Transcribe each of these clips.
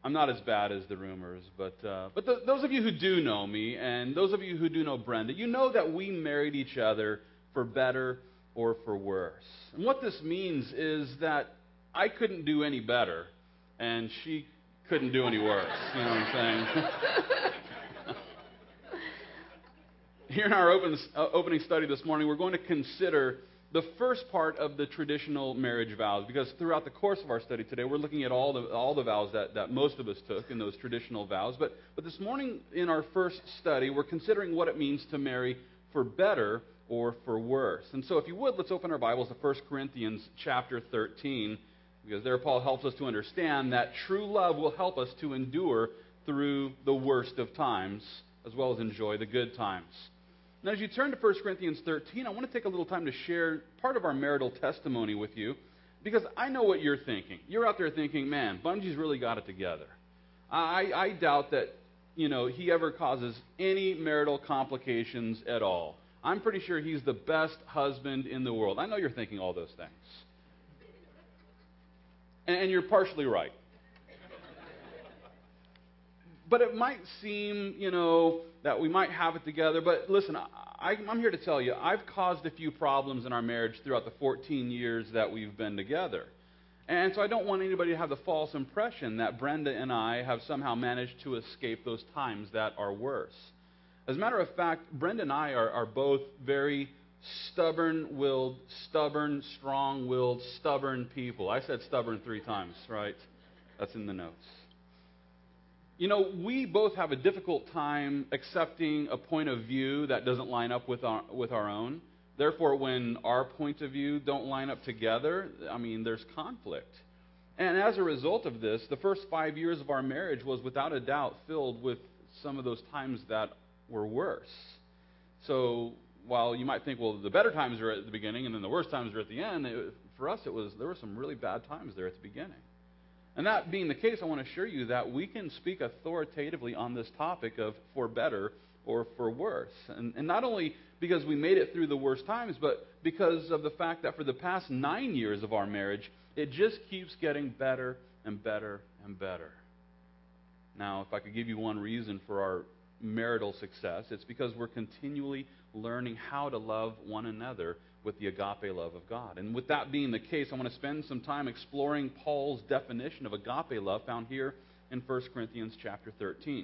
I'm not as bad as the rumors, but those of you who do know me, and those of you who do know Brenda, you know that we married each other for better or for worse. And what this means is that I couldn't do any better, and she couldn't do any worse. You know what I'm saying? Here in our opening study this morning, we're going to consider the first part of the traditional marriage vows, because throughout the course of our study today, we're looking at all the vows that most of us took in those traditional vows. But this morning, in our first study, we're considering what it means to marry for better or for worse. And so if you would, let's open our Bibles to 1 Corinthians chapter 13, because there Paul helps us to understand that true love will help us to endure through the worst of times, as well as enjoy the good times. Now, as you turn to 1 Corinthians 13, I want to take a little time to share part of our marital testimony with you, because I know what you're thinking. You're out there thinking, man, Bungy's really got it together. I doubt that, he ever causes any marital complications at all. I'm pretty sure he's the best husband in the world. I know you're thinking all those things. And you're partially right. But it might seem, that we might have it together. But listen, I'm here to tell you, I've caused a few problems in our marriage throughout the 14 years that we've been together. And so I don't want anybody to have the false impression that Brenda and I have somehow managed to escape those times that are worse. As a matter of fact, Brenda and I are both very stubborn-willed, stubborn, strong-willed, stubborn people. I said stubborn 3 times, right? That's in the notes. We both have a difficult time accepting a point of view that doesn't line up with our own. Therefore, when our point of view don't line up together, there's conflict. And as a result of this, the first 5 years of our marriage was without a doubt filled with some of those times that were worse. So while you might think, well, the better times are at the beginning and then the worst times are at the end, for us there were some really bad times there at the beginning. And that being the case, I want to assure you that we can speak authoritatively on this topic of for better or for worse. And not only because we made it through the worst times, but because of the fact that for the past 9 years of our marriage, it just keeps getting better and better and better. Now, if I could give you one reason for our marital success, it's because we're continually learning how to love one another with the agape love of God. And with that being the case, I want to spend some time exploring Paul's definition of agape love found here in 1 Corinthians chapter 13.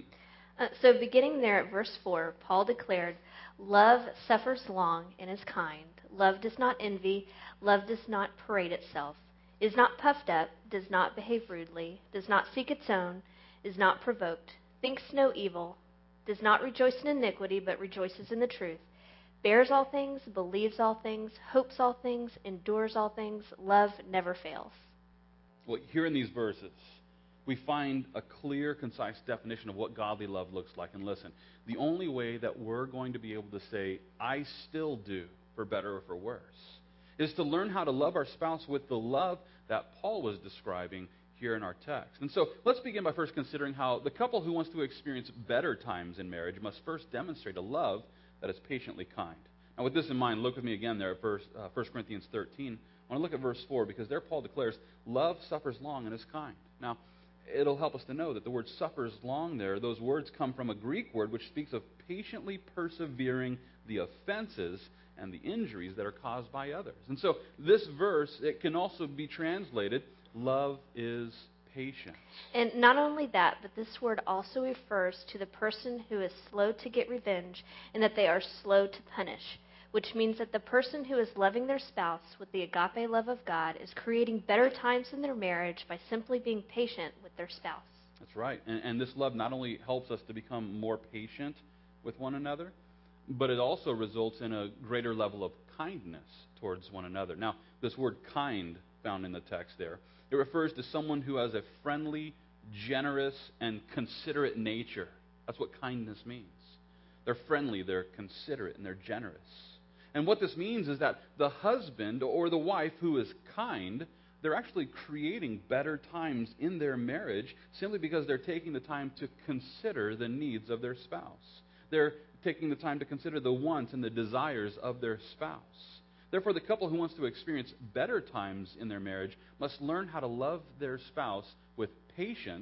So beginning there at verse 4, Paul declared, "Love suffers long and is kind. Love does not envy. Love does not parade itself, is not puffed up, does not behave rudely, does not seek its own, is not provoked, thinks no evil, does not rejoice in iniquity, but rejoices in the truth, bears all things, believes all things, hopes all things, endures all things. Love never fails." Well, here in these verses, we find a clear, concise definition of what godly love looks like. And listen, the only way that we're going to be able to say, I still do, for better or for worse, is to learn how to love our spouse with the love that Paul was describing here in our text. And so let's begin by first considering how the couple who wants to experience better times in marriage must first demonstrate a love that is patiently kind. Now, with this in mind, look with me again there at 1 Corinthians 13. I want to look at verse 4, because there Paul declares, love suffers long and is kind. Now, it'll help us to know that the word suffers long there, those words come from a Greek word which speaks of patiently persevering the offenses and the injuries that are caused by others. And so this verse, it can also be translated, love is patient. And not only that, but this word also refers to the person who is slow to get revenge and that they are slow to punish, which means that the person who is loving their spouse with the agape love of God is creating better times in their marriage by simply being patient with their spouse. That's right. And this love not only helps us to become more patient with one another, but it also results in a greater level of kindness towards one another. Now, this word kind found in the text there, it refers to someone who has a friendly, generous, and considerate nature. That's what kindness means. They're friendly, they're considerate, and they're generous. And what this means is that the husband or the wife who is kind, they're actually creating better times in their marriage simply because they're taking the time to consider the needs of their spouse. They're taking the time to consider the wants and the desires of their spouse. Therefore, the couple who wants to experience better times in their marriage must learn how to love their spouse with patient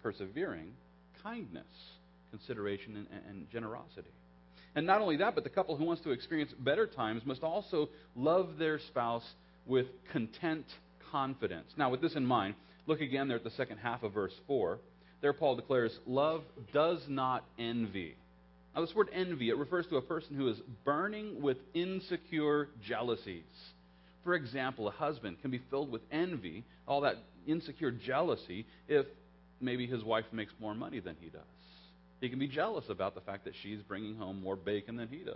persevering, kindness, consideration, and generosity. And not only that, but the couple who wants to experience better times must also love their spouse with content confidence. Now, with this in mind, look again there at the second half of verse 4. There Paul declares, love does not envy. Now, this word envy, it refers to a person who is burning with insecure jealousies. For example, a husband can be filled with envy, all that insecure jealousy, if maybe his wife makes more money than he does. He can be jealous about the fact that she's bringing home more bacon than he does.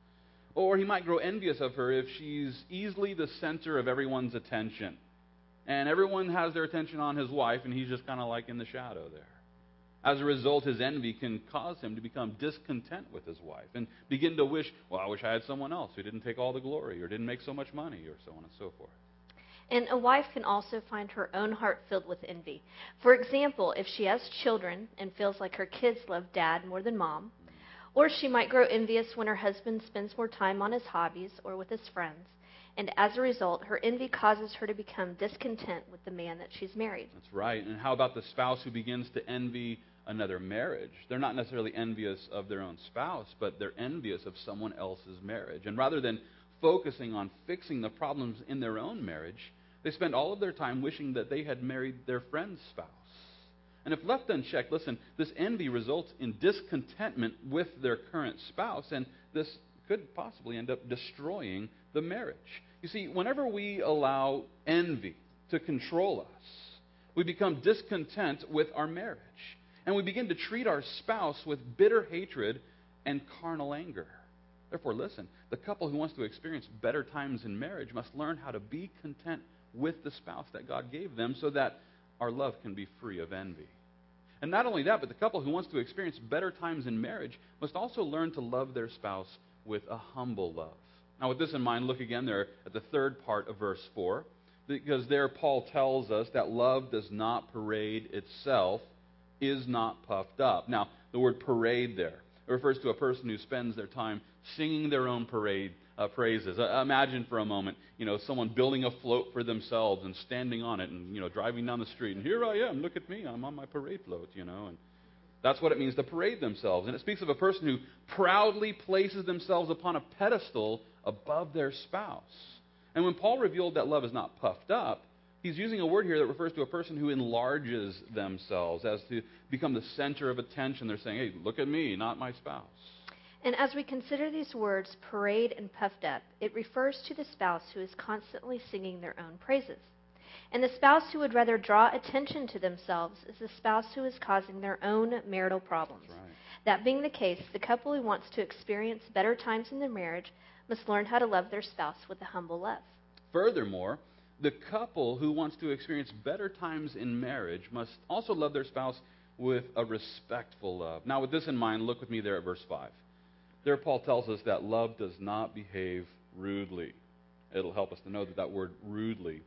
Or he might grow envious of her if she's easily the center of everyone's attention. And everyone has their attention on his wife, and he's just kind of like in the shadow there. As a result, his envy can cause him to become discontent with his wife and begin to wish, well, I wish I had someone else who didn't take all the glory or didn't make so much money or so on and so forth. And a wife can also find her own heart filled with envy. For example, if she has children and feels like her kids love dad more than mom, or she might grow envious when her husband spends more time on his hobbies or with his friends. And as a result, her envy causes her to become discontent with the man that she's married. That's right. And how about the spouse who begins to envy another marriage? They're not necessarily envious of their own spouse, but they're envious of someone else's marriage. And rather than focusing on fixing the problems in their own marriage, they spend all of their time wishing that they had married their friend's spouse. And if left unchecked, listen, this envy results in discontentment with their current spouse, and this could possibly end up destroying the marriage. You see, whenever we allow envy to control us, we become discontent with our marriage. And we begin to treat our spouse with bitter hatred and carnal anger. Therefore, listen, the couple who wants to experience better times in marriage must learn how to be content with the spouse that God gave them so that our love can be free of envy. And not only that, but the couple who wants to experience better times in marriage must also learn to love their spouse with a humble love. Now, with this in mind, look again there at the third part of verse 4, because there Paul tells us that love does not parade itself, is not puffed up. Now, the word parade there, it refers to a person who spends their time singing their own praises. Imagine for a moment, someone building a float for themselves and standing on it and, driving down the street. And here I am, look at me, I'm on my parade float, and that's what it means to parade themselves. And it speaks of a person who proudly places themselves upon a pedestal above their spouse. And when Paul revealed that love is not puffed up, he's using a word here that refers to a person who enlarges themselves as to become the center of attention. They're saying, hey, look at me, not my spouse. And as we consider these words, parade and puffed up, it refers to the spouse who is constantly singing their own praises. And the spouse who would rather draw attention to themselves is the spouse who is causing their own marital problems. That's right. That being the case, the couple who wants to experience better times in their marriage must learn how to love their spouse with a humble love. Furthermore, the couple who wants to experience better times in marriage must also love their spouse with a respectful love. Now, with this in mind, look with me there at verse 5. There, Paul tells us that love does not behave rudely. It'll help us to know that word rudely,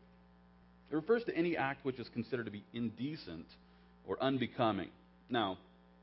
it refers to any act which is considered to be indecent or unbecoming. Now,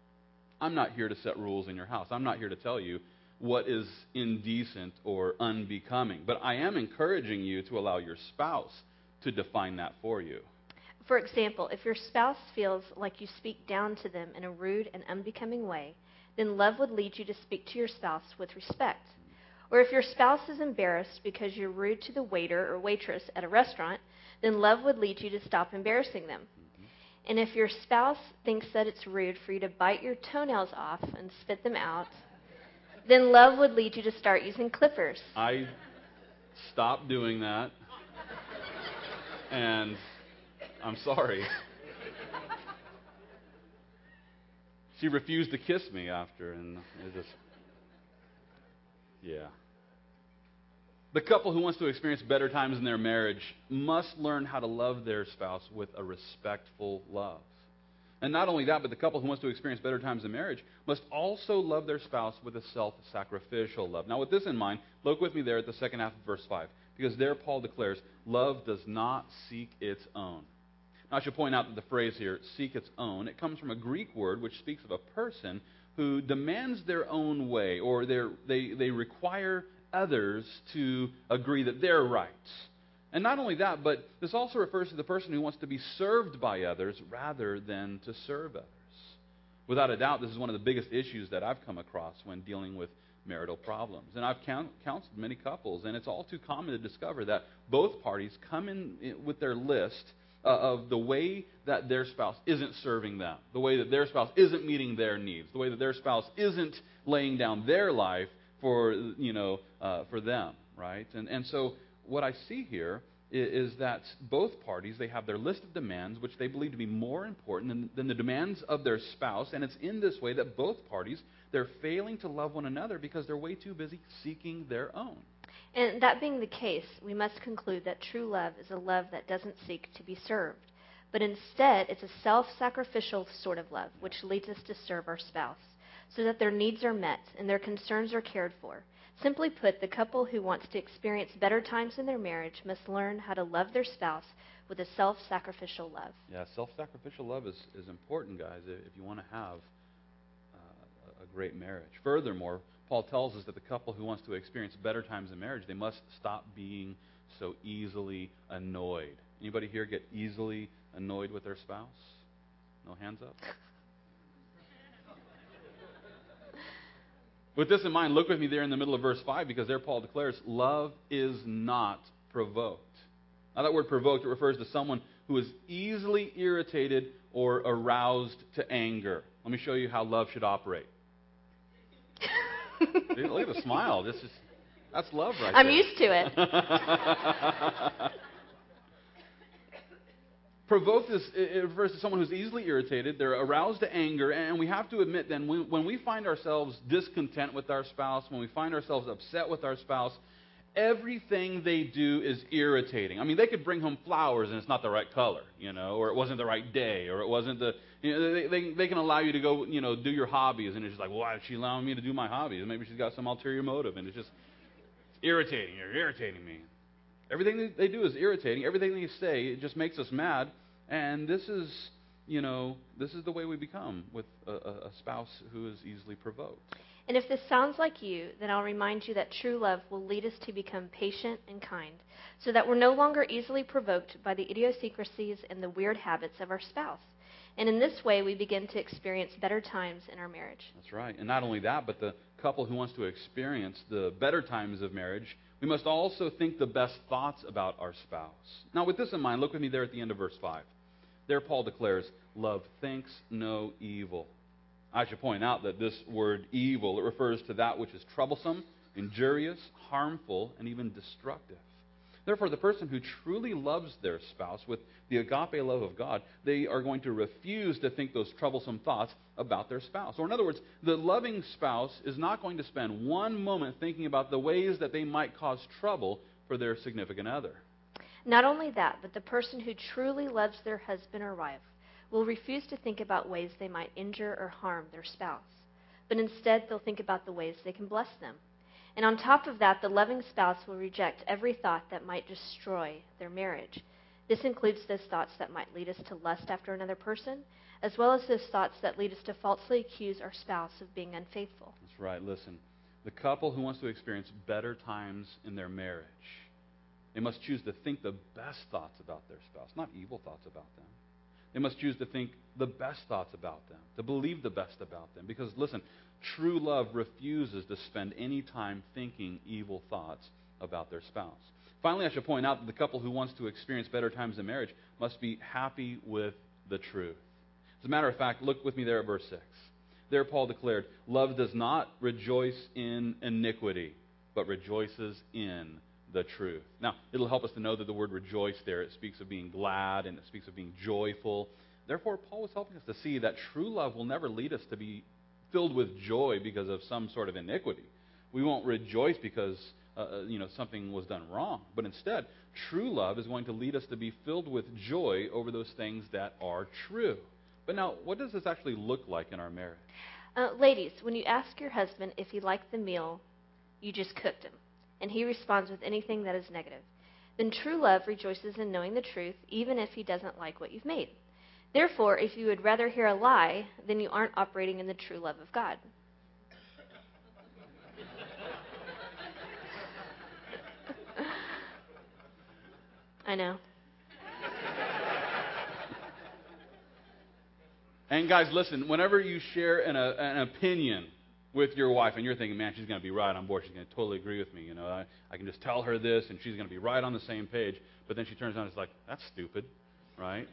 I'm not here to set rules in your house. I'm not here to tell you what is indecent or unbecoming. But I am encouraging you to allow your spouse to define that for you. For example, if your spouse feels like you speak down to them in a rude and unbecoming way, then love would lead you to speak to your spouse with respect. Or if your spouse is embarrassed because you're rude to the waiter or waitress at a restaurant, then love would lead you to stop embarrassing them. And if your spouse thinks that it's rude for you to bite your toenails off and spit them out, then love would lead you to start using clippers. I stopped doing that, and I'm sorry. She refused to kiss me after, and it just, yeah. The couple who wants to experience better times in their marriage must learn how to love their spouse with a respectful love. And not only that, but the couple who wants to experience better times in marriage must also love their spouse with a self-sacrificial love. Now, with this in mind, look with me there at the second half of verse 5, because there Paul declares, love does not seek its own. Now, I should point out that the phrase here, seek its own, it comes from a Greek word which speaks of a person who demands their own way, or they require others to agree that they're right. And not only that, but this also refers to the person who wants to be served by others rather than to serve others. Without a doubt, this is one of the biggest issues that I've come across when dealing with marital problems. And I've counseled many couples, and it's all too common to discover that both parties come in with their list of the way that their spouse isn't serving them, the way that their spouse isn't meeting their needs, the way that their spouse isn't laying down their life for them, right? And so what I see here is that both parties, they have their list of demands, which they believe to be more important than the demands of their spouse. And it's in this way that both parties, they're failing to love one another because they're way too busy seeking their own. And that being the case, we must conclude that true love is a love that doesn't seek to be served, but instead it's a self-sacrificial sort of love, which leads us to serve our spouse, so that their needs are met and their concerns are cared for. Simply put, the couple who wants to experience better times in their marriage must learn how to love their spouse with a self-sacrificial love. Yeah, self-sacrificial love is important, guys, if you want to have a great marriage. Furthermore, Paul tells us that the couple who wants to experience better times in marriage, they must stop being so easily annoyed. Anybody here get easily annoyed with their spouse? No hands up? With this in mind, look with me there in the middle of verse 5, because there Paul declares, love is not provoked. Now that word provoked, it refers to someone who is easily irritated or aroused to anger. Let me show you how love should operate. Look at the smile. That's love right there. I'm used to it. Provoked it refers to someone who's easily irritated, they're aroused to anger, and we have to admit then when we find ourselves discontent with our spouse, when we find ourselves upset with our spouse, everything they do is irritating. I mean, they could bring home flowers and it's not the right color, or it wasn't the right day, or it wasn't they can allow you to go, do your hobbies, and it's just like, well, why is she allowing me to do my hobbies? Maybe she's got some ulterior motive, and it's irritating. You're irritating me. Everything they do is irritating. Everything they say, it just makes us mad. And this is the way we become with a spouse who is easily provoked. And if this sounds like you, then I'll remind you that true love will lead us to become patient and kind, so that we're no longer easily provoked by the idiosyncrasies and the weird habits of our spouse. And in this way, we begin to experience better times in our marriage. That's right. And not only that, but the couple who wants to experience the better times of marriage, we must also think the best thoughts about our spouse. Now, with this in mind, look with me there at the end of verse 5. There Paul declares, love thinks no evil. I should point out that this word evil, it refers to that which is troublesome, injurious, harmful, and even destructive. Therefore, the person who truly loves their spouse with the agape love of God, they are going to refuse to think those troublesome thoughts about their spouse. Or in other words, the loving spouse is not going to spend one moment thinking about the ways that they might cause trouble for their significant other. Not only that, but the person who truly loves their husband or wife will refuse to think about ways they might injure or harm their spouse. But instead, they'll think about the ways they can bless them. And on top of that, the loving spouse will reject every thought that might destroy their marriage. This includes those thoughts that might lead us to lust after another person, as well as those thoughts that lead us to falsely accuse our spouse of being unfaithful. That's right. Listen, the couple who wants to experience better times in their marriage, they must choose to think the best thoughts about their spouse, not evil thoughts about them. They must choose to think the best thoughts about them, to believe the best about them. Because, listen, true love refuses to spend any time thinking evil thoughts about their spouse. Finally, I should point out that the couple who wants to experience better times in marriage must be happy with the truth. As a matter of fact, look with me there at verse 6. There Paul declared, love does not rejoice in iniquity, but rejoices in the truth. Now, it'll help us to know that the word rejoice there, it speaks of being glad and it speaks of being joyful. Therefore, Paul was helping us to see that true love will never lead us to be filled with joy because of some sort of iniquity. We won't rejoice because something was done wrong. But instead, true love is going to lead us to be filled with joy over those things that are true. But now, what does this actually look like in our marriage? Ladies, when you ask your husband if he liked the meal you just cooked him, and he responds with anything that is negative, then true love rejoices in knowing the truth, even if he doesn't like what you've made. Therefore, if you would rather hear a lie, then you aren't operating in the true love of God. I know. And guys, listen, whenever you share an opinion with your wife and you're thinking, man, she's going to be right on board, she's going to totally agree with me, you know, I can just tell her this and she's going to be right on the same page, but then she turns around and is like, that's stupid, right?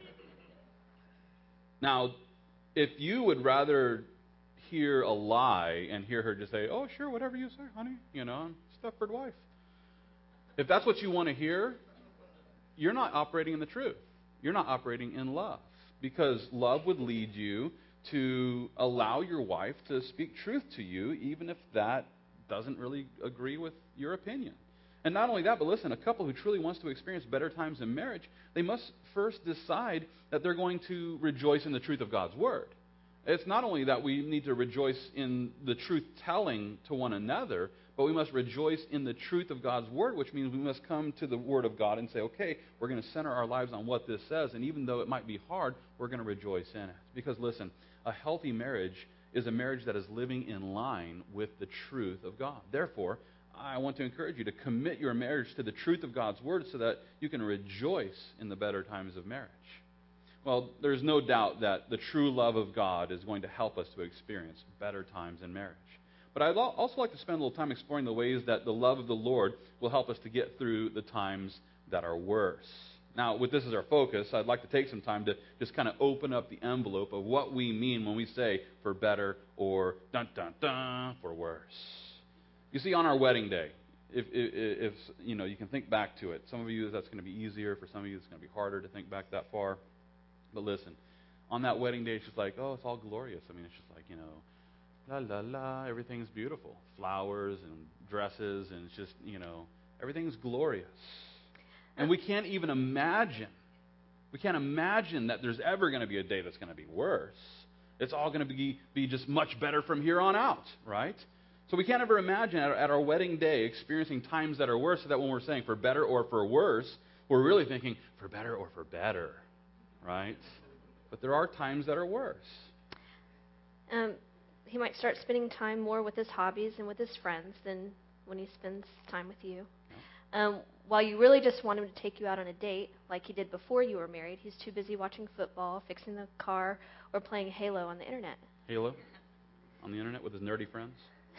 Now, if you would rather hear a lie and hear her just say, oh, sure, whatever you say, honey, you know, I'm Stepford wife. If that's what you want to hear, you're not operating in the truth. You're not operating in love. Because love would lead you to allow your wife to speak truth to you, even if that doesn't really agree with your opinion. And not only that, but listen, a couple who truly wants to experience better times in marriage, they must first decide that they're going to rejoice in the truth of God's Word. It's not only that we need to rejoice in the truth telling to one another, but we must rejoice in the truth of God's Word, which means we must come to the Word of God and say, okay, we're going to center our lives on what this says, and even though it might be hard, we're going to rejoice in it. Because listen, a healthy marriage is a marriage that is living in line with the truth of God. Therefore, I want to encourage you to commit your marriage to the truth of God's Word so that you can rejoice in the better times of marriage. Well, there's no doubt that the true love of God is going to help us to experience better times in marriage. But I'd also like to spend a little time exploring the ways that the love of the Lord will help us to get through the times that are worse. Now, with this as our focus, I'd like to take some time to just kind of open up the envelope of what we mean when we say for better or dun dun dun for worse. You see, on our wedding day, if you know, you can think back to it. Some of you, that's going to be easier. For some of you, it's going to be harder to think back that far. But listen, on that wedding day, it's just like, oh, it's all glorious. I mean, it's just like, you know, la, la, la, everything's beautiful. Flowers and dresses, and it's just, you know, everything's glorious. And we can't even imagine, that there's ever going to be a day that's going to be worse. It's all going to be just much better from here on out, right? So we can't ever imagine at our wedding day experiencing times that are worse, so that when we're saying for better or for worse, we're really thinking for better or for better, right? But there are times that are worse. He might start spending time more with his hobbies and with his friends than when he spends time with you. Yeah. While you really just want him to take you out on a date, like he did before you were married, he's too busy watching football, fixing the car, or playing Halo on the internet. Halo? On the internet with his nerdy friends?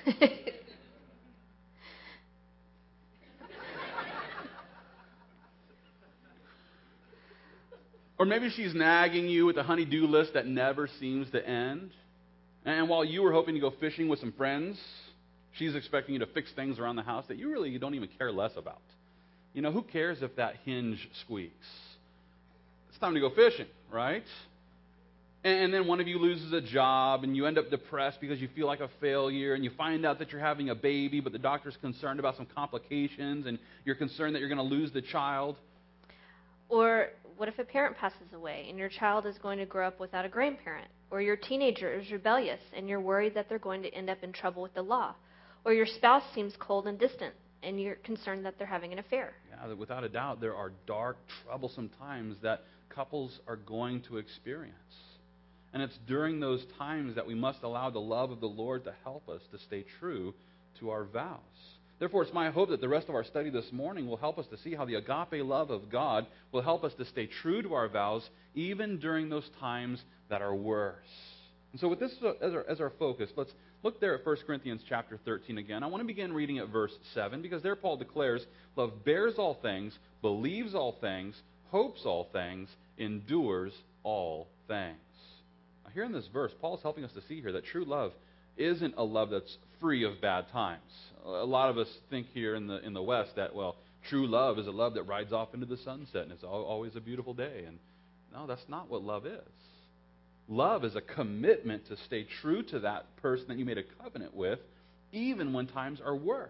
Or maybe she's nagging you with a honey-do list that never seems to end. And while you were hoping to go fishing with some friends, she's expecting you to fix things around the house that you don't even care less about. You know, who cares if that hinge squeaks? It's time to go fishing, right? And then one of you loses a job and you end up depressed because you feel like a failure, and you find out that you're having a baby, but the doctor's concerned about some complications, and you're concerned that you're going to lose the child. Or what if a parent passes away and your child is going to grow up without a grandparent? Or your teenager is rebellious and you're worried that they're going to end up in trouble with the law? Or your spouse seems cold and distant and you're concerned that they're having an affair? Yeah, without a doubt, there are dark, troublesome times that couples are going to experience. And it's during those times that we must allow the love of the Lord to help us to stay true to our vows. Therefore, it's my hope that the rest of our study this morning will help us to see how the agape love of God will help us to stay true to our vows even during those times that are worse. And so with this as our focus, let's look there at 1 Corinthians chapter 13 again. I want to begin reading at verse 7, because there Paul declares, love bears all things, believes all things, hopes all things, endures all things. Now, here in this verse, Paul is helping us to see here that true love isn't a love that's free of bad times. A lot of us think here in the West that, well, true love is a love that rides off into the sunset and it's always a beautiful day. And no, that's not what love is. Love is a commitment to stay true to that person that you made a covenant with, even when times are worse.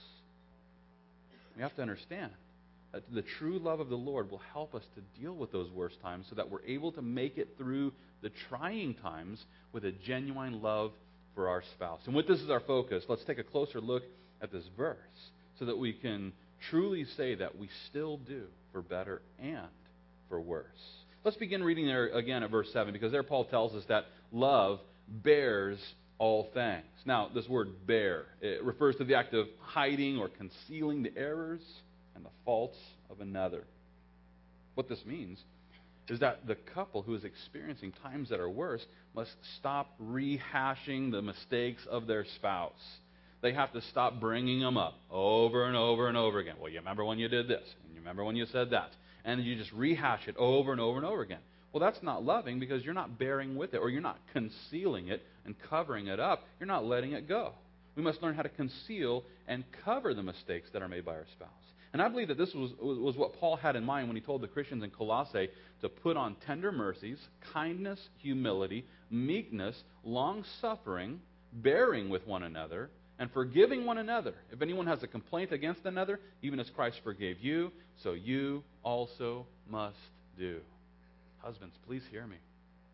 We have to understand that the true love of the Lord will help us to deal with those worst times so that we're able to make it through the trying times with a genuine love for our spouse. And with this as our focus, let's take a closer look at this verse so that we can truly say that we still do for better and for worse. Let's begin reading there again at verse 7, because there Paul tells us that love bears all things. Now, this word bear, it refers to the act of hiding or concealing the errors and the faults of another. What this means is that the couple who is experiencing times that are worse must stop rehashing the mistakes of their spouse. They have to stop bringing them up over and over and over again. Well, you remember when you did this, and you remember when you said that, and you just rehash it over and over and over again. Well, that's not loving because you're not bearing with it, or you're not concealing it and covering it up. You're not letting it go. We must learn how to conceal and cover the mistakes that are made by our spouse. And I believe that this was what Paul had in mind when he told the Christians in Colossae to put on tender mercies, kindness, humility, meekness, long-suffering, bearing with one another, and forgiving one another. If anyone has a complaint against another, even as Christ forgave you, so you also must do. Husbands, please hear me.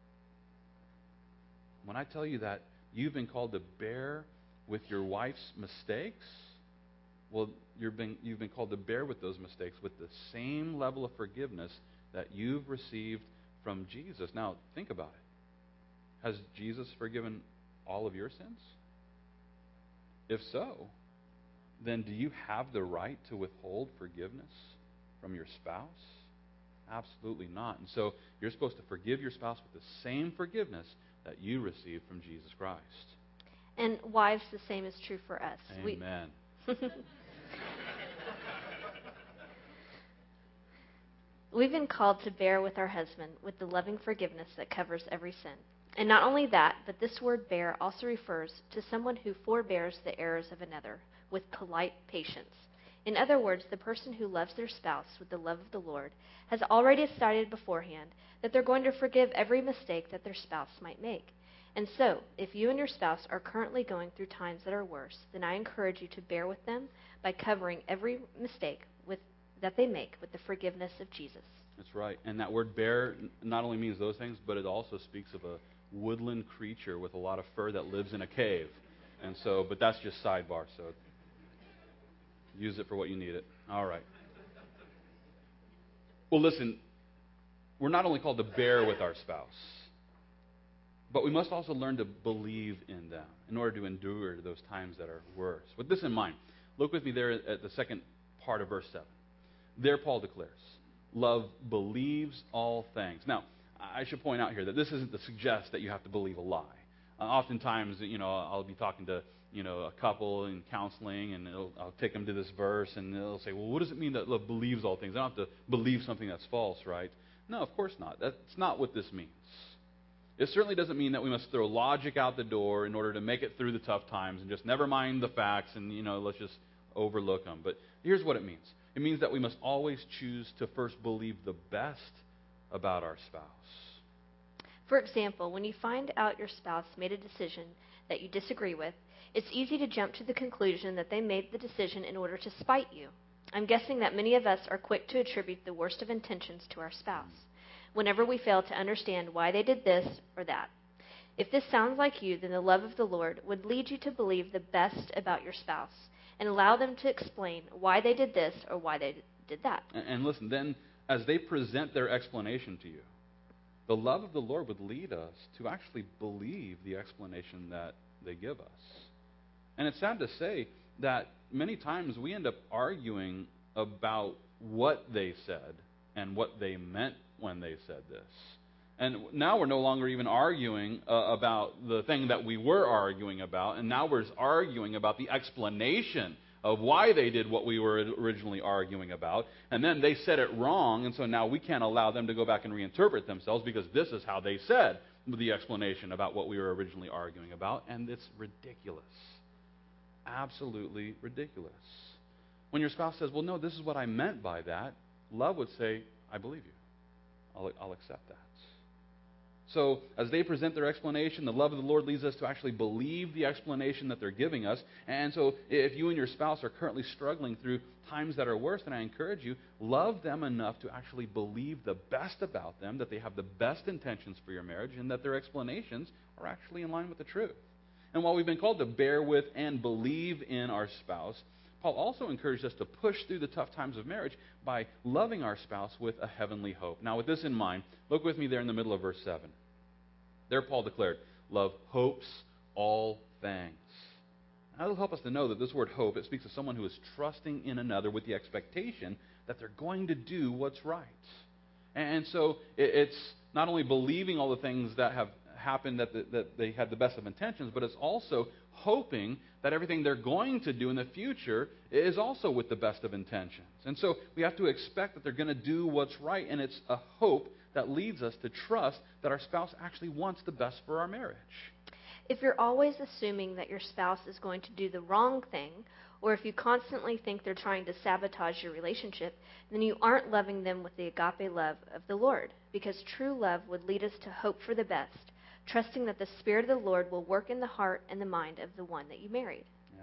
When I tell you that you've been called to bear with your wife's mistakes, well, you've been called to bear with those mistakes with the same level of forgiveness that you've received from Jesus. Now, think about it. Has Jesus forgiven all of your sins? If so, then do you have the right to withhold forgiveness from your spouse? Absolutely not. And so you're supposed to forgive your spouse with the same forgiveness that you received from Jesus Christ. And wives, the same is true for us. Amen. We've been called to bear with our husband with the loving forgiveness that covers every sin. And not only that, but this word bear also refers to someone who forbears the errors of another with polite patience. In other words, the person who loves their spouse with the love of the Lord has already decided beforehand that they're going to forgive every mistake that their spouse might make. And so, if you and your spouse are currently going through times that are worse, then I encourage you to bear with them by covering every mistake that they make with the forgiveness of Jesus. That's right. And that word bear not only means those things, but it also speaks of a woodland creature with a lot of fur that lives in a cave. And so, but that's just sidebar, so use it for what you need it. All right. Well, listen, we're not only called to bear with our spouse, but we must also learn to believe in them in order to endure those times that are worse. With this in mind, look with me there at the second part of verse 7. There Paul declares, love believes all things. Now, I should point out here that this isn't to suggest that you have to believe a lie. Oftentimes, I'll be talking to, a couple in counseling, and I'll take them to this verse, and they'll say, well, what does it mean that love believes all things? I don't have to believe something that's false, right? No, of course not. That's not what this means. It certainly doesn't mean that we must throw logic out the door in order to make it through the tough times and just never mind the facts and, let's just overlook them. But here's what it means. It means that we must always choose to first believe the best about our spouse. For example, when you find out your spouse made a decision that you disagree with, it's easy to jump to the conclusion that they made the decision in order to spite you. I'm guessing that many of us are quick to attribute the worst of intentions to our spouse whenever we fail to understand why they did this or that. If this sounds like you, then the love of the Lord would lead you to believe the best about your spouse and allow them to explain why they did this or why they did that. And listen, then as they present their explanation to you, the love of the Lord would lead us to actually believe the explanation that they give us. And it's sad to say that many times we end up arguing about what they said and what they meant when they said this. And now we're no longer even arguing about the thing that we were arguing about, and now we're arguing about the explanation of why they did what we were originally arguing about. And then they said it wrong, and so now we can't allow them to go back and reinterpret themselves because this is how they said the explanation about what we were originally arguing about, and it's ridiculous. Absolutely ridiculous. When your spouse says, well, no, this is what I meant by that, love would say, I believe you. I'll accept that. So as they present their explanation, the love of the Lord leads us to actually believe the explanation that they're giving us. And so if you and your spouse are currently struggling through times that are worse, then I encourage you, love them enough to actually believe the best about them, that they have the best intentions for your marriage, and that their explanations are actually in line with the truth. And while we've been called to bear with and believe in our spouse, Paul also encouraged us to push through the tough times of marriage by loving our spouse with a heavenly hope. Now, with this in mind, look with me there in the middle of verse 7. There Paul declared, love hopes all things. Now, it'll help us to know that this word hope, it speaks of someone who is trusting in another with the expectation that they're going to do what's right. And so it's not only believing all the things that have happened that they had the best of intentions, but it's also hoping that everything they're going to do in the future is also with the best of intentions. And so we have to expect that they're going to do what's right, and it's a hope that leads us to trust that our spouse actually wants the best for our marriage. If you're always assuming that your spouse is going to do the wrong thing, or if you constantly think they're trying to sabotage your relationship, then you aren't loving them with the agape love of the Lord, because true love would lead us to hope for the best, trusting that the Spirit of the Lord will work in the heart and the mind of the one that you married. Yeah.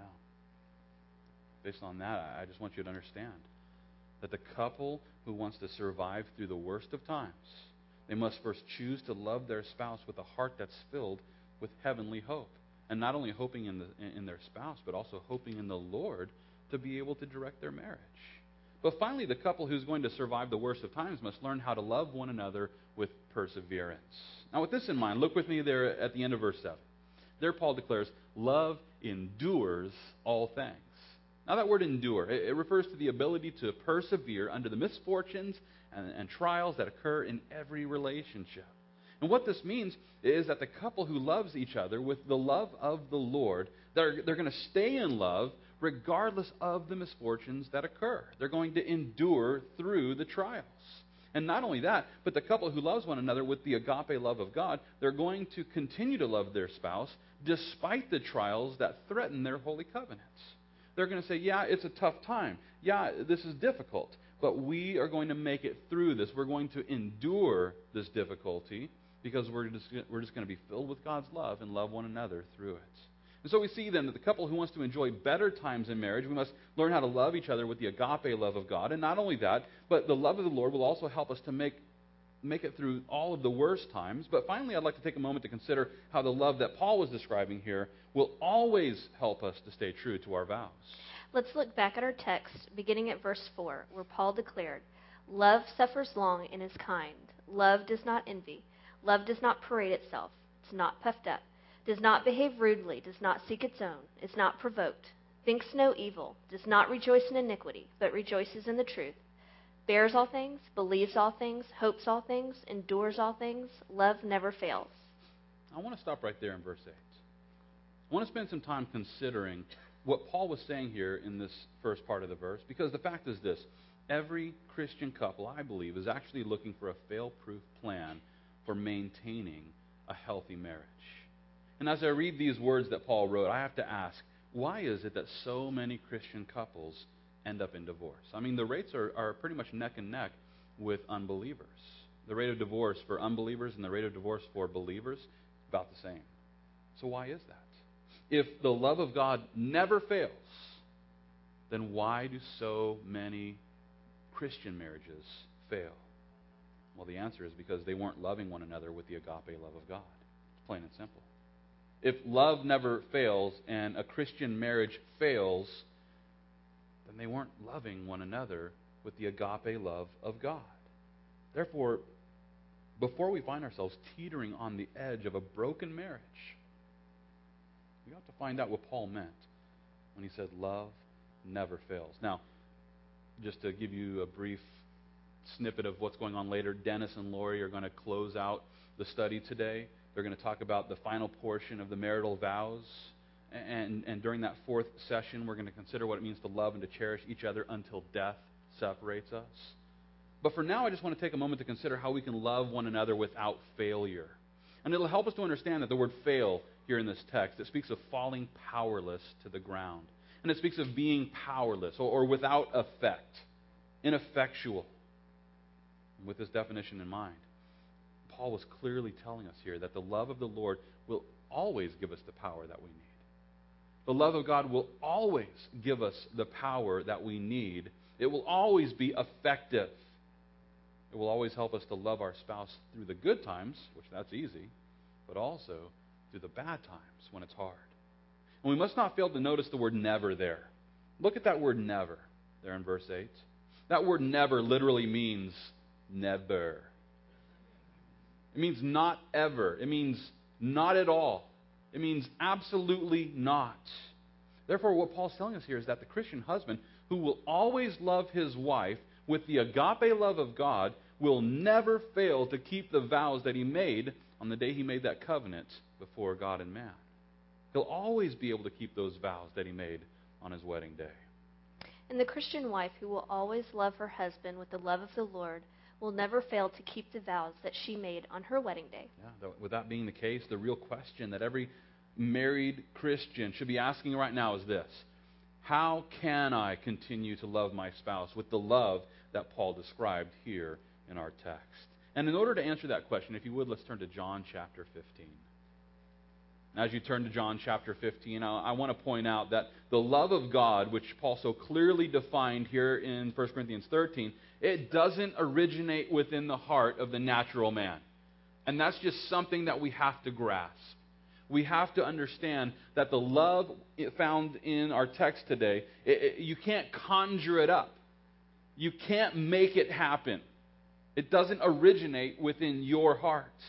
Based on that, I just want you to understand that the couple who wants to survive through the worst of times, they must first choose to love their spouse with a heart that's filled with heavenly hope. And not only hoping in their spouse, but also hoping in the Lord to be able to direct their marriage. But finally, the couple who's going to survive the worst of times must learn how to love one another with perseverance. Now, with this in mind, look with me there at the end of verse 7. There Paul declares, love endures all things. Now that word endure, it refers to the ability to persevere under the misfortunes and trials that occur in every relationship. And what this means is that the couple who loves each other with the love of the Lord, they're going to stay in love regardless of the misfortunes that occur. They're going to endure through the trials. And not only that, but the couple who loves one another with the agape love of God, they're going to continue to love their spouse despite the trials that threaten their holy covenants. They're going to say, yeah, it's a tough time. Yeah, this is difficult. But we are going to make it through this. We're going to endure this difficulty because we're just going to be filled with God's love and love one another through it. And so we see then that the couple who wants to enjoy better times in marriage, we must learn how to love each other with the agape love of God. And not only that, but the love of the Lord will also help us to make it through all of the worst times. But finally, I'd like to take a moment to consider how the love that Paul was describing here will always help us to stay true to our vows. Let's look back at our text, beginning at verse 4, where Paul declared, love suffers long and is kind. Love does not envy. Love does not parade itself. It's not puffed up. Does not behave rudely. Does not seek its own. Is not provoked. Thinks no evil. Does not rejoice in iniquity, but rejoices in the truth. Bears all things. Believes all things. Hopes all things. Endures all things. Love never fails. I want to stop right there in verse 8. I want to spend some time considering what Paul was saying here in this first part of the verse, because the fact is this. Every Christian couple, I believe, is actually looking for a fail-proof plan for maintaining a healthy marriage. And as I read these words that Paul wrote, I have to ask, why is it that so many Christian couples end up in divorce? I mean, the rates are pretty much neck and neck with unbelievers. The rate of divorce for unbelievers and the rate of divorce for believers, about the same. So why is that? If the love of God never fails, then why do so many Christian marriages fail? Well, the answer is because they weren't loving one another with the agape love of God. It's plain and simple. If love never fails and a Christian marriage fails, then they weren't loving one another with the agape love of God. Therefore, before we find ourselves teetering on the edge of a broken marriage, we have to find out what Paul meant when he said love never fails. Now, just to give you a brief snippet of what's going on later, Dennis and Lori are going to close out the study today. They're going to talk about the final portion of the marital vows. And during that fourth session, we're going to consider what it means to love and to cherish each other until death separates us. But for now, I just want to take a moment to consider how we can love one another without failure. And it'll help us to understand that the word fail here in this text, it speaks of falling powerless to the ground. And it speaks of being powerless or without effect, ineffectual. And with this definition in mind, Paul was clearly telling us here that the love of the Lord will always give us the power that we need. The love of God will always give us the power that we need. It will always be effective. It will always help us to love our spouse through the good times, which that's easy, but also through the bad times when it's hard. And we must not fail to notice the word never there. Look at that word never there in verse 8. That word never literally means never. It means not ever. It means not at all. It means absolutely not. Therefore, what Paul's telling us here is that the Christian husband who will always love his wife with the agape love of God will never fail to keep the vows that he made on the day he made that covenant before God and man. He'll always be able to keep those vows that he made on his wedding day. And the Christian wife who will always love her husband with the love of the Lord will never fail to keep the vows that she made on her wedding day. Yeah, with that being the case, the real question that every married Christian should be asking right now is this: how can I continue to love my spouse with the love that Paul described here in our text? And in order to answer that question, if you would, let's turn to John chapter 15. As you turn to John chapter 15, I want to point out that the love of God, which Paul so clearly defined here in 1 Corinthians 13, it doesn't originate within the heart of the natural man. And that's just something that we have to grasp. We have to understand that the love found in our text today, you can't conjure it up. You can't make it happen. It doesn't originate within your hearts.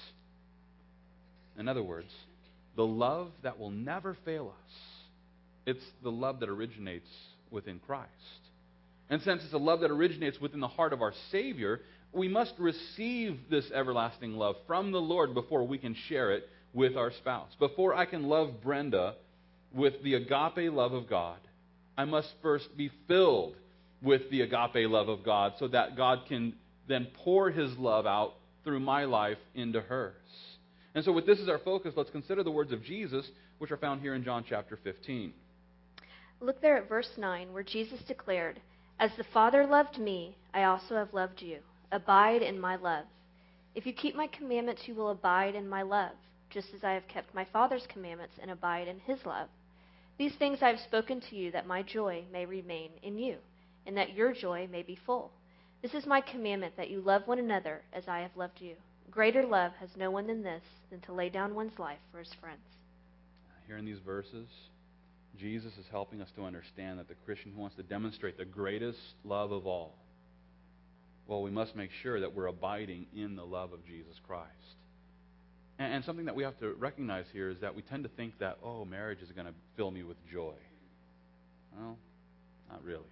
In other words, the love that will never fail us, it's the love that originates within Christ. And since it's a love that originates within the heart of our Savior, we must receive this everlasting love from the Lord before we can share it with our spouse. Before I can love Brenda with the agape love of God, I must first be filled with the agape love of God so that God can then pour His love out through my life into hers. And so with this as our focus, let's consider the words of Jesus, which are found here in John chapter 15. Look there at verse 9, where Jesus declared, "As the Father loved me, I also have loved you. Abide in my love. If you keep my commandments, you will abide in my love, just as I have kept my Father's commandments and abide in his love. These things I have spoken to you, that my joy may remain in you, and that your joy may be full. This is my commandment, that you love one another as I have loved you. Greater love has no one than this, than to lay down one's life for his friends." Here in these verses, Jesus is helping us to understand that the Christian who wants to demonstrate the greatest love of all, well, we must make sure that we're abiding in the love of Jesus Christ. And something that we have to recognize here is that we tend to think that, oh, marriage is going to fill me with joy. Well, not really.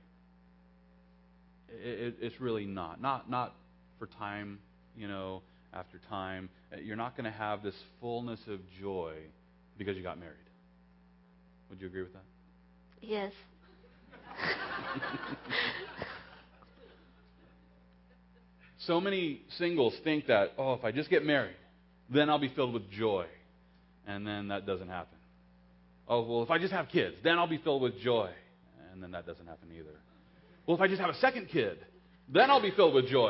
It's really not. Not for time, after time. You're not going to have this fullness of joy because you got married. Would you agree with that? Yes. So many singles think that, if I just get married, then I'll be filled with joy. And then that doesn't happen. Oh, well, if I just have kids, then I'll be filled with joy. And then that doesn't happen either. Well, if I just have a second kid, then I'll be filled with joy.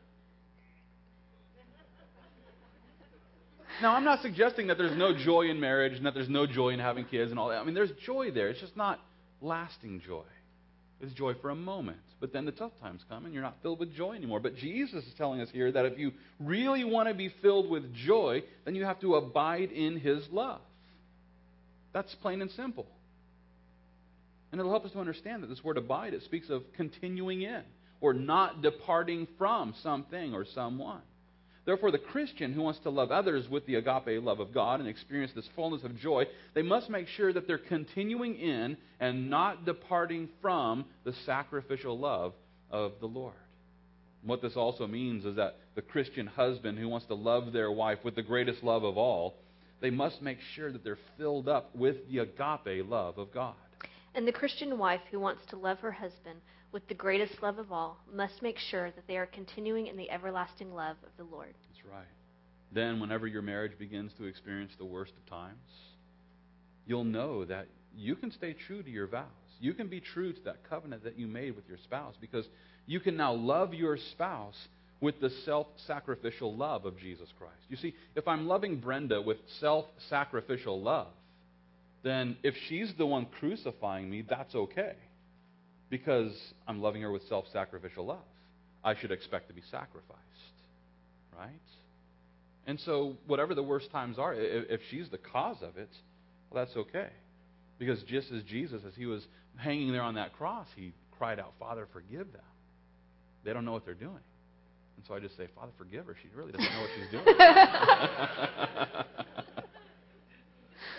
Now, I'm not suggesting that there's no joy in marriage and that there's no joy in having kids and all that. I mean, there's joy there. It's just not lasting joy. It's joy for a moment. But then the tough times come and you're not filled with joy anymore. But Jesus is telling us here that if you really want to be filled with joy, then you have to abide in His love. That's plain and simple. And it'll help us to understand that this word abide, it speaks of continuing in or not departing from something or someone. Therefore, the Christian who wants to love others with the agape love of God and experience this fullness of joy, they must make sure that they're continuing in and not departing from the sacrificial love of the Lord. What this also means is that the Christian husband who wants to love their wife with the greatest love of all, they must make sure that they're filled up with the agape love of God. And the Christian wife who wants to love her husband with the greatest love of all must make sure that they are continuing in the everlasting love of the Lord. That's right. Then whenever your marriage begins to experience the worst of times, you'll know that you can stay true to your vows. You can be true to that covenant that you made with your spouse because you can now love your spouse with the self-sacrificial love of Jesus Christ. You see, if I'm loving Brenda with self-sacrificial love, then if she's the one crucifying me, that's okay. Because I'm loving her with self-sacrificial love. I should expect to be sacrificed. Right? And so, whatever the worst times are, if she's the cause of it, well, that's okay. Because just as Jesus, as He was hanging there on that cross, He cried out, "Father, forgive them. They don't know what they're doing." And so I just say, "Father, forgive her. She really doesn't know what she's doing."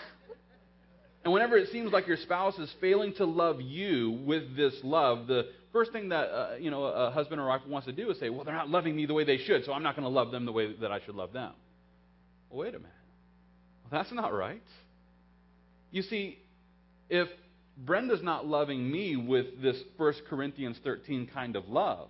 And whenever it seems like your spouse is failing to love you with this love, the first thing that a husband or wife wants to do is say, well, they're not loving me the way they should, so I'm not going to love them the way that I should love them. Well, wait a minute. Well, that's not right. You see, if Brenda's not loving me with this 1 Corinthians 13 kind of love,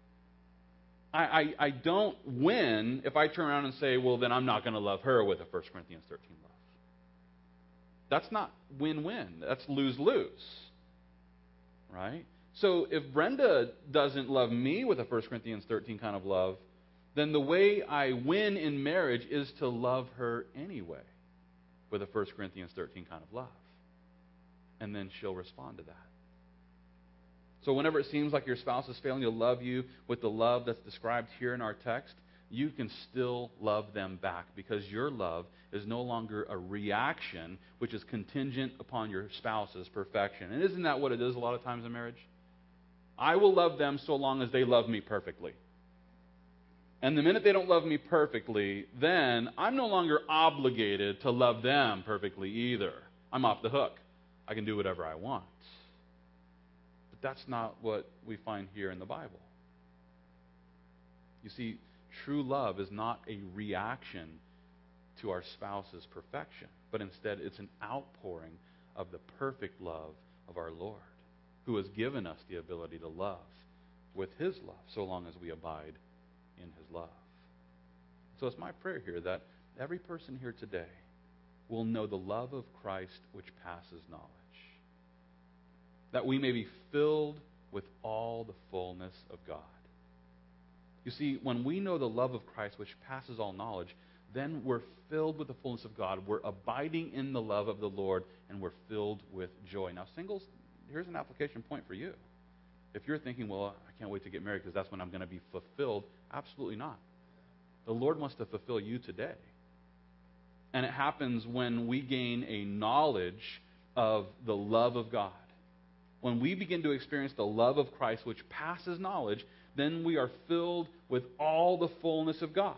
I don't win if I turn around and say, well, then I'm not going to love her with a 1 Corinthians 13 love. That's not win-win. That's lose-lose. Right? So if Brenda doesn't love me with a 1 Corinthians 13 kind of love, then the way I win in marriage is to love her anyway with a 1 Corinthians 13 kind of love. And then she'll respond to that. So whenever it seems like your spouse is failing to love you with the love that's described here in our text, you can still love them back because your love is no longer a reaction which is contingent upon your spouse's perfection. And isn't that what it is a lot of times in marriage? I will love them so long as they love me perfectly. And the minute they don't love me perfectly, then I'm no longer obligated to love them perfectly either. I'm off the hook. I can do whatever I want. But that's not what we find here in the Bible. You see, true love is not a reaction to our spouse's perfection, but instead it's an outpouring of the perfect love of our Lord, who has given us the ability to love with His love, so long as we abide in His love. So it's my prayer here that every person here today will know the love of Christ which passes knowledge, that we may be filled with all the fullness of God. You see, when we know the love of Christ which passes all knowledge, then we're filled with the fullness of God. We're abiding in the love of the Lord, and we're filled with joy. Now, singles, here's an application point for you. If you're thinking, well, I can't wait to get married because that's when I'm going to be fulfilled, absolutely not. The Lord wants to fulfill you today. And it happens when we gain a knowledge of the love of God. When we begin to experience the love of Christ, which passes knowledge, then we are filled with all the fullness of God.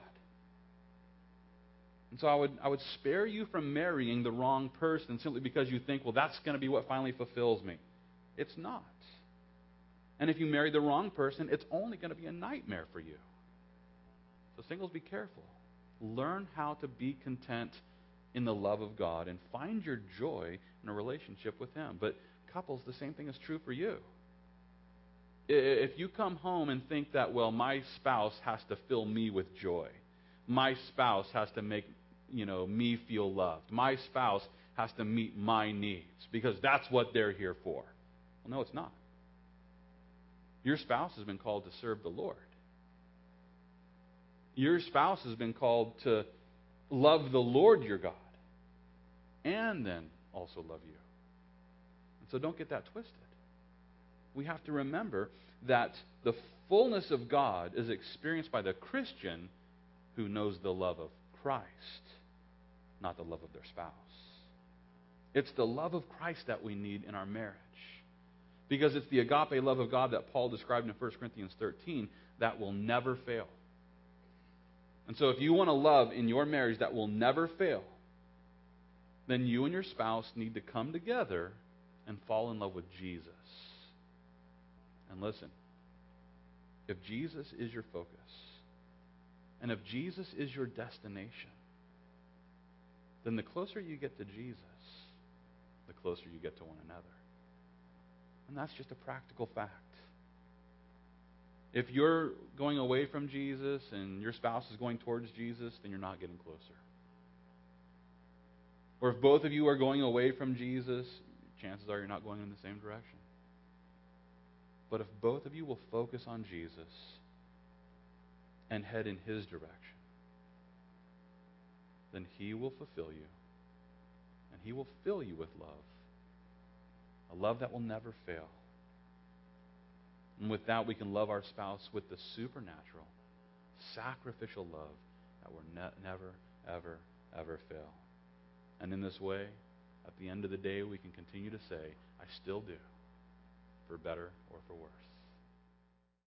And so I would spare you from marrying the wrong person simply because you think, well, that's going to be what finally fulfills me. It's not. And if you marry the wrong person, it's only going to be a nightmare for you. So singles, be careful. Learn how to be content in the love of God and find your joy in a relationship with Him. But couples, the same thing is true for you. If you come home and think that, well, my spouse has to fill me with joy, my spouse has to make me feel loved, my spouse has to meet my needs because that's what they're here for. Well, no, it's not. Your spouse has been called to serve the Lord. Your spouse has been called to love the Lord your God and then also love you. And so don't get that twisted. We have to remember that the fullness of God is experienced by the Christian who knows the love of Christ, not the love of their spouse. It's the love of Christ that we need in our marriage, because it's the agape love of God that Paul described in 1 Corinthians 13 that will never fail. And so if you want to love in your marriage that will never fail, then you and your spouse need to come together and fall in love with Jesus. And listen, if Jesus is your focus, and if Jesus is your destination, then the closer you get to Jesus, the closer you get to one another. And that's just a practical fact. If you're going away from Jesus and your spouse is going towards Jesus, then you're not getting closer. Or if both of you are going away from Jesus, chances are you're not going in the same direction. But if both of you will focus on Jesus and head in His direction, then He will fulfill you, and He will fill you with love, a love that will never fail. And with that, we can love our spouse with the supernatural, sacrificial love that will never, ever, ever fail. And in this way, at the end of the day, we can continue to say, I still do, for better or for worse.